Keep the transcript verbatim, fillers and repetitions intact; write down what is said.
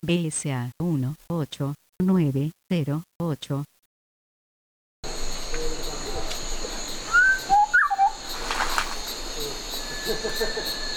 B S A uno ocho nueve cero ocho. Ha ha ha.